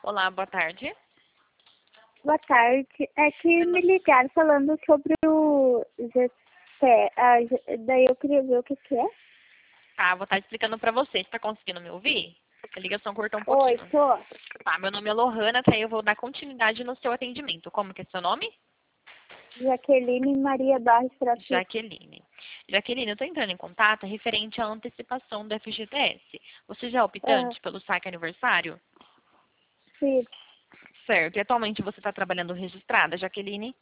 Olá, boa tarde. Boa tarde. É que me ligaram falando sobre o GT. Daí eu queria ver o que é. Tá, vou estar explicando pra você. Você tá conseguindo me ouvir? A ligação cortou um Oi, pouquinho. tô. Tá, meu nome é Lohana, tá? Eu vou dar continuidade no seu atendimento. Como que é seu nome? Jaqueline Maria Barros Francisco. Jaqueline. Jaqueline, eu tô entrando em contato referente à antecipação do FGTS. Você já é optante pelo saque aniversário? Sim. Certo. E atualmente você está trabalhando registrada, Jaqueline?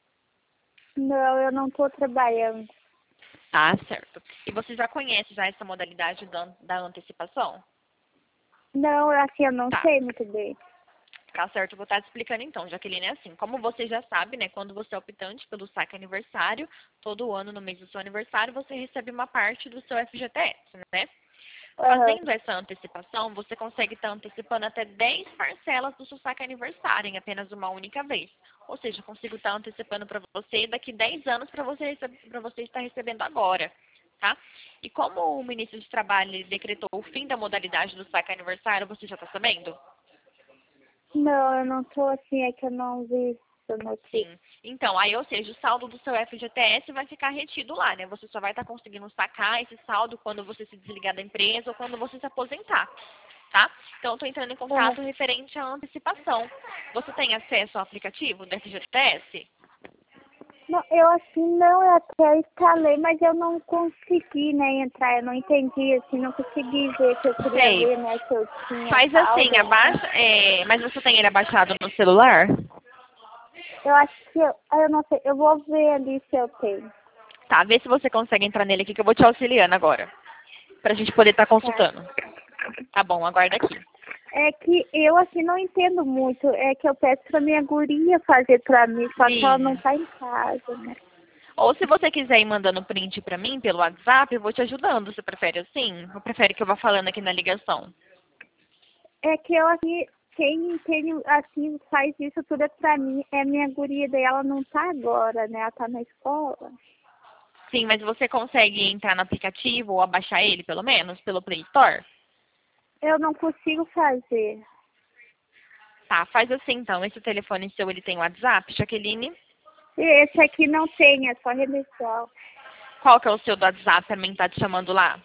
Não, eu não tô trabalhando. Tá, certo. E você já conhece já essa modalidade da antecipação? Não, assim, eu não Tá. sei muito bem. Tá certo, eu vou estar te explicando então, Jaqueline, é assim, como você já sabe, né, quando você é optante pelo saque aniversário, todo ano no mês do seu aniversário, você recebe uma parte do seu FGTS, né? Aham. Fazendo essa antecipação, você consegue estar antecipando até 10 parcelas do seu saque aniversário em apenas uma única vez. Ou seja, eu consigo estar antecipando para você daqui 10 anos para você estar recebendo agora, tá? E como o ministro de Trabalho ele decretou o fim da modalidade do saque aniversário, você já está sabendo? Não, eu não tô assim, é que eu não vi essa notícia. Sim. Então, aí, ou seja, o saldo do seu FGTS vai ficar retido lá, né? Você só vai estar conseguindo sacar esse saldo quando você se desligar da empresa ou quando você se aposentar, tá? Então, eu estou entrando em Aham. contato referente à antecipação. Você tem acesso ao aplicativo do FGTS? Não, eu assim, não, eu até instalei, mas eu não consegui, né, entrar. Eu não entendi, assim, não consegui ver que eu queria Sei. ver, né, se eu tinha Faz assim, saldo, assim. abaixa, mas você tem ele abaixado no celular? Eu acho que eu não sei, eu vou ver ali se eu tenho, Tá, vê se você consegue entrar nele aqui que eu vou te auxiliando agora. Pra gente poder estar tá? consultando. Tá bom, aguarda aqui. É que eu, assim, não entendo muito. É que eu peço pra minha guria fazer pra mim, só que ela não Sim. tá em casa, né? Ou se você quiser ir mandando print pra mim pelo WhatsApp, eu vou te ajudando. Você prefere assim? Ou prefere que eu vá falando aqui na ligação? É que eu, assim, quem assim, faz isso tudo é pra mim, é minha guria, daí ela não tá agora, né? Ela tá na escola. Sim, mas você consegue entrar no aplicativo ou abaixar ele, pelo menos, pelo Play Store? Eu não consigo fazer. Tá, faz assim então. Esse telefone seu, ele tem WhatsApp, Jaqueline? Esse aqui não tem, é só remissão. Qual que é o seu do WhatsApp pra mim tá te chamando lá?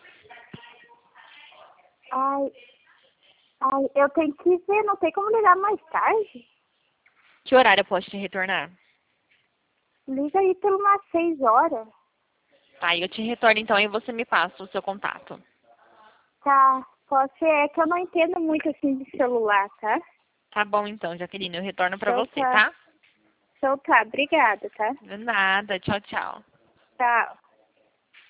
Ai, ai, eu tenho que ver, não tem como ligar mais tarde? Que horário eu posso te retornar? Liga aí por umas 6 horas. Tá, eu te retorno então e você me passa o seu contato. Tá, pode ser, é que eu não entendo muito assim de celular, tá? Tá bom então, Jaqueline, eu retorno pra Então você, tá, tá? então tá, obrigada, tá? De nada, tchau, tchau. Tchau.